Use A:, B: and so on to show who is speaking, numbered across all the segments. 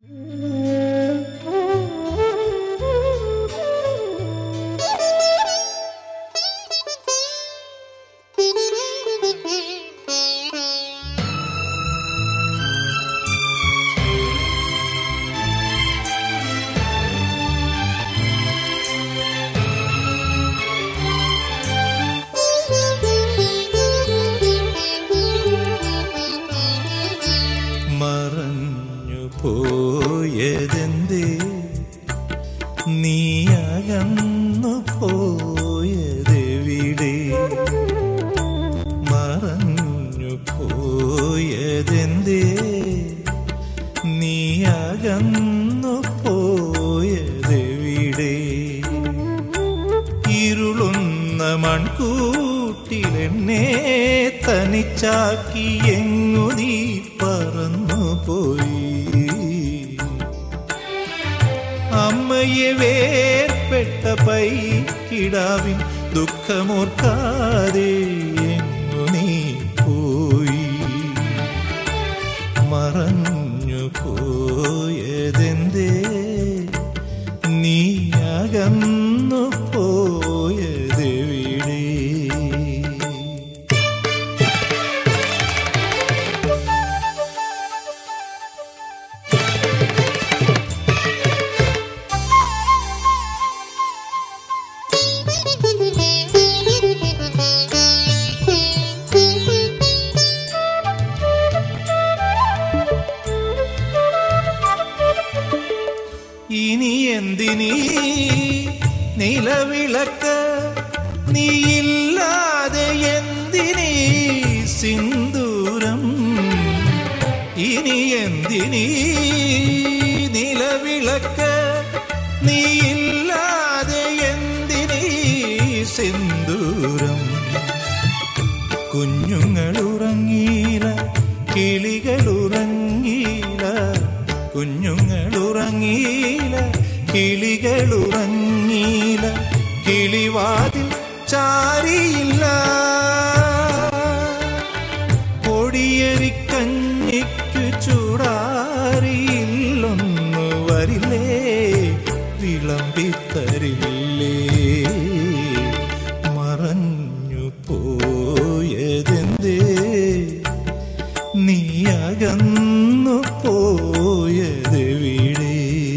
A: മറഞ്ഞു പോയതെന്തേ, നീയകന്നു പോയതെവിടെ? മറഞ്ഞു പോയതെന്തേ, നീയകന്നു പോയതെവിടെ? ഇരുളുന്ന മൺകൂട്ടിലെന്നെ തനിച്ചാക്കി എങ്ങു നീ പറന്നു പോയി? അമ്മയെ വേർപെട്ട പൈക്കിടാവിൻ ദുഃഖമോർക്കാതെ എങ്ങു നീ പോയി? മറഞ്ഞു പോയതെന്തേ, നീ അകന്നു പോയതെവിടെ? ഇനി എന്തിനീ നിലവിളക്ക്, നീയില്ലാതെ എന്തിനീ സിന്ദൂരം? ഇനി എന്തിനീ നിലവിളക്ക്, നീയില്ലാതെ എന്തിനീ സിന്ദൂരം? കുഞ്ഞുങ്ങളുറങ്ങീല, കിളികളുറങ്ങീല, കുഞ്ഞുങ്ങളുറങ്ങീല, കിളികളുറങ്ങീല, കിളിവാതിൽ ചാരിയില്ല. പൊടിയരിക്കഞ്ഞിക്കു ചൂടാറിയില്ലൊന്നു വരില്ലേ, വിളമ്പിത്തരില്ലേ? മറഞ്ഞു പോയതെന്തേ, നീ അകന്നു പോയതെവിടെ?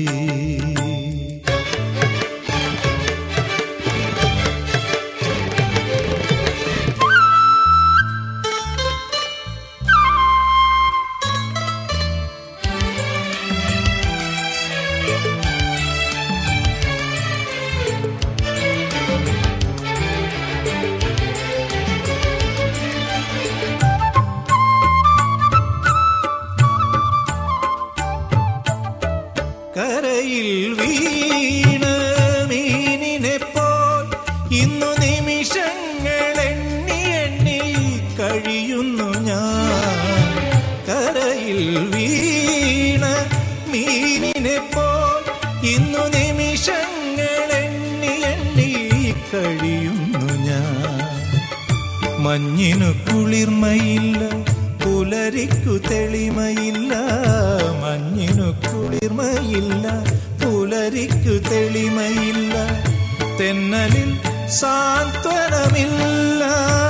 A: കരയിൽ വീണ മീനിനെപ്പോൾ ഇന്നു നിമിഷങ്ങൾ എണ്ണി എണ്ണി കഴിയുന്നു ഞാൻ. കരയിൽ വീണ മീനിനെപ്പോൾ ഇന്നു നിമിഷങ്ങൾ എണ്ണി എണ്ണി കഴിയുന്നു ഞാൻ. മഞ്ഞിനു കുളിർമയില്ല, പുലരിക്കു തെളിമയില്ല. മഞ്ഞിനു കുളിർമയില്ല, പുലരിക്കു തെളിമയില്ല. തെന്നലിൽ സാന്ത്വനമില്ല.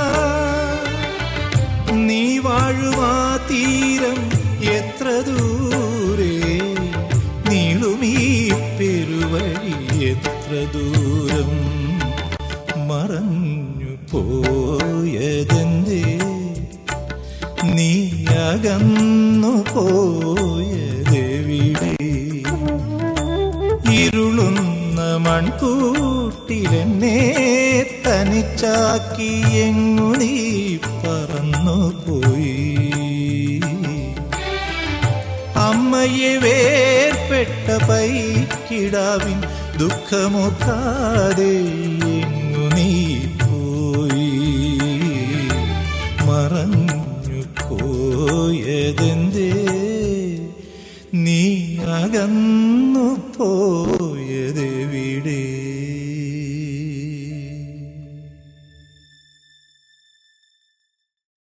A: നീ വാഴുവാ തീരം എത്ര ദൂരെ, നീളുമീ പെരുവഴി എത്ര ദൂരം? മറഞ്ഞു പോയതെന്തേ, നീ അകന്നു പോയതെവിടെ? ഇരുളുന്ന മൺകൂട്ടിലെന്നെ തനിച്ചാക്കി എങ്ങു നീ പറന്നു പോയി? അമ്മയെ വേർപെട്ട പൈക്കിടാവിൻ ദുഃഖമോർക്കാതെ എങ്ങു നീ പോയി? മറഞ്ഞു പോയതെന്തേ, നീ അകന്നു